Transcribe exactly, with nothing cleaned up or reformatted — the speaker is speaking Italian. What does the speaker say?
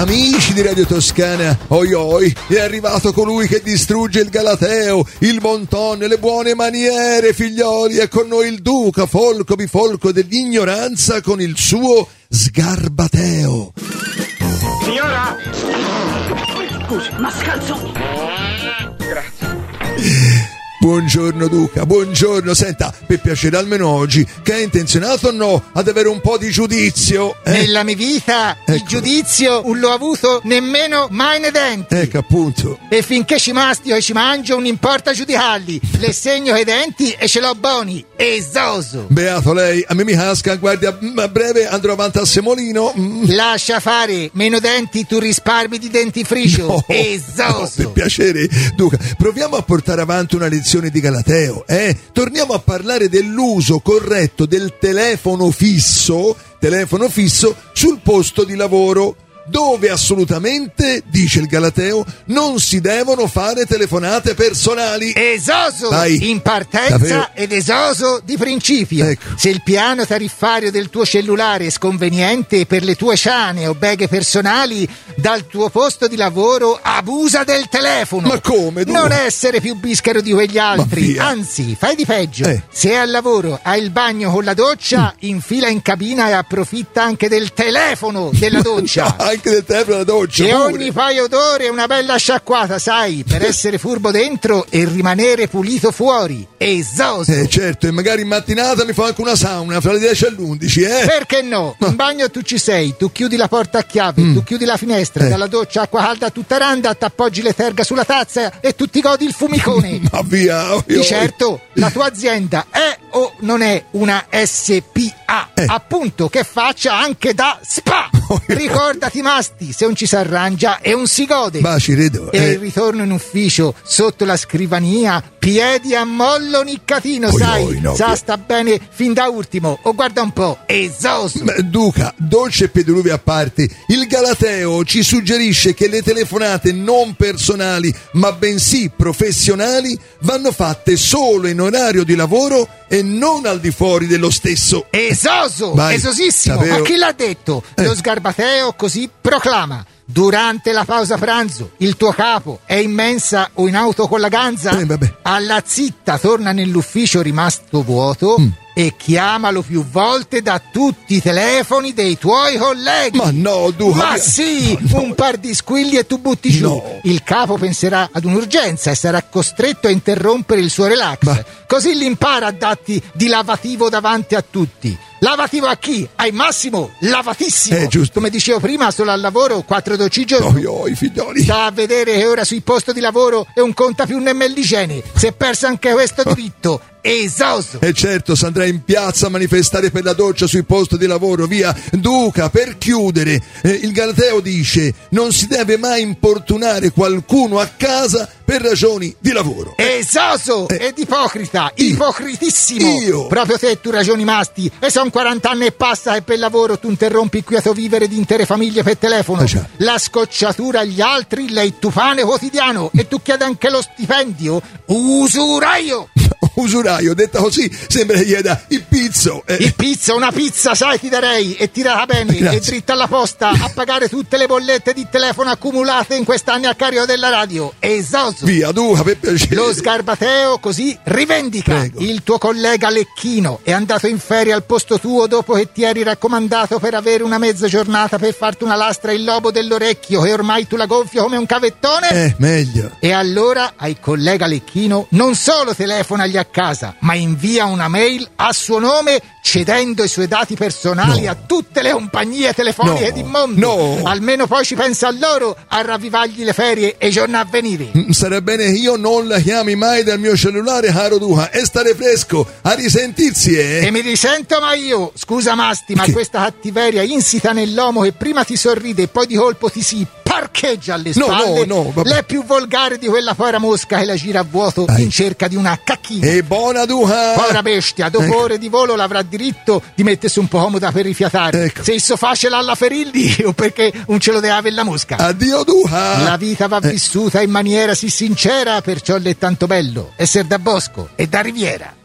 Amici di Radio Toscana, oi oi, è arrivato colui che distrugge il galateo, il bon ton, le buone maniere, figlioli. È con noi il duca folco bifolco dell'ignoranza con il suo sgarbateo. Signora? Scusi, ma scalzo. Grazie. Buongiorno Duca, buongiorno. Senta, per piacere almeno oggi, che è intenzionato o no ad avere un po' di giudizio? Eh? Nella mia vita Ecco. il giudizio non l'ho avuto nemmeno mai nei denti. Ecco appunto. E finché ci mastio e ci mangio non importa giudicarli. Le segno i denti e ce l'ho buoni. E zoso. Beato lei, a me mi casca, guardi, a, a breve andrò avanti a Semolino. Mm. Lascia fare, meno denti tu risparmi di dentifricio. No, E no, per zoso. piacere, Duca, proviamo a portare avanti una lezione di galateo, eh? Torniamo a parlare dell'uso corretto del telefono fisso, telefono fisso sul posto di lavoro, dove assolutamente, dice il galateo, non si devono fare telefonate personali. Esoso Vai. in partenza Davvero? ed esoso di principio. Ecco. Se il piano tariffario del tuo cellulare è sconveniente per le tue ciane o beghe personali, dal tuo posto di lavoro abusa del telefono. Ma come, Duca? Non essere più biscaro di quegli altri, via. anzi, fai di peggio. Eh. Se al lavoro hai il bagno con la doccia, infila in cabina e approfitta anche del telefono della doccia. No, anche del telefono della doccia. E pure. ogni paio d'ore una bella sciacquata, sai, per essere furbo dentro e rimanere pulito fuori. Esoso. Eh certo, e magari in mattinata mi fa anche una sauna fra le dieci e le undici, eh? Perché no? In bagno tu ci sei, tu chiudi la porta a chiave, Mm. tu chiudi la finestra, Eh. dalla doccia acqua calda a tutta randa, t'appoggi le terga sulla tazza e tu ti godi il fumicone. Ma via, oi, Di oi. certo, la tua azienda è o non è una S P A? Eh. Appunto, che faccia anche da spa. Oi, oi. Ricordati, Masti, se non ci si arrangia e un si gode. Ma ci credo, E eh. il ritorno in ufficio, sotto la scrivania, piedi a mollo niccatino, Oi, sai, oi, no, sa via. sta bene fin da ultimo. O guarda un po', esoso. Ma, Duca, dolce pediluvio a parte, il galateo ci suggerisce che le telefonate non personali, ma bensì professionali, vanno fatte solo in orario di lavoro e non al di fuori dello stesso. Esoso, Vai, esosissimo. davvero? Ma chi l'ha detto? Eh. Lo sgarbateo così proclama. Durante la pausa pranzo, il tuo capo è in mensa o in auto con la ganza? Eh, vabbè. Alla zitta torna nell'ufficio rimasto vuoto Mm. e chiamalo più volte da tutti i telefoni dei tuoi colleghi. Ma no, Duca. Ma via. sì, No, no. un par di squilli e tu butti giù. No. Il capo penserà ad un'urgenza e sarà costretto a interrompere il suo relax. Ma- Così l'impara a darti di lavativo davanti a tutti. Lavativo a chi? Ai massimo, lavatissimo. Eh, giusto. Come dicevo prima, solo al lavoro quattro dodici giorni. Oi, oi, figlioli. Da a vedere che ora sul posto di lavoro è un conta più nemmeno l'igiene. Si è perso anche questo diritto. Esoso. E certo, si andrà in piazza a manifestare per la doccia sui posti di lavoro, via. Duca, per chiudere, eh, il galateo dice non si deve mai importunare qualcuno a casa per ragioni di lavoro. Esoso Eh. ed ipocrita, Io. ipocritissimo. Io. Proprio te tu ragioni masti e son quaranta anni e passa e per lavoro tu interrompi il quieto vivere di intere famiglie per telefono. Ah, già. La scocciatura agli altri, lei tu pane quotidiano e tu chiedi anche lo stipendio. Usuraio! Usuraio, detta così, sembra che chieda il pizzo. Eh, Il pizza, una pizza, sai, ti darei e tirata bene Grazie. e dritta alla posta a pagare tutte le bollette di telefono accumulate in quest'anni a carico della radio. Esoso! via, Duca, per piacere. Lo sgarbateo così rivendica. Prego. Il tuo collega Lecchino è andato in ferie al posto tuo dopo che ti eri raccomandato per avere una mezza giornata per farti una lastra il lobo dell'orecchio e ormai tu la gonfia come un cavettone? Eh, meglio. E allora al collega Lecchino non solo telefonagli a casa, ma invia una mail a suo nome cedendo i suoi dati personali No. a tutte le compagnie telefoniche No. del mondo. No. Almeno poi ci pensa a loro a ravvivargli le ferie e i giorni a venire. Mm, Sarebbe bene che io non la chiami mai dal mio cellulare, caro Duca, e stare fresco, a risentirsi, eh. E mi risento ma io, scusa Masti, ma Che? questa cattiveria insita nell'uomo che prima ti sorride e poi di colpo ti si parcheggia alle No, spalle. no, no, vabbè. L'è più volgare di quella povera mosca che la gira a vuoto Dai. in cerca di una cacchina. E buona Duca. Povera bestia, dopo Ecco. ore di volo l'avrà diritto di mettersi un po' comoda per rifiatare. Ecco. Se isso facile alla Ferilli o perché non ce lo deve avere la mosca. Addio Duca. La vita va Eh. vissuta in maniera sì sincera, perciò l'è tanto bello essere da bosco e da riviera.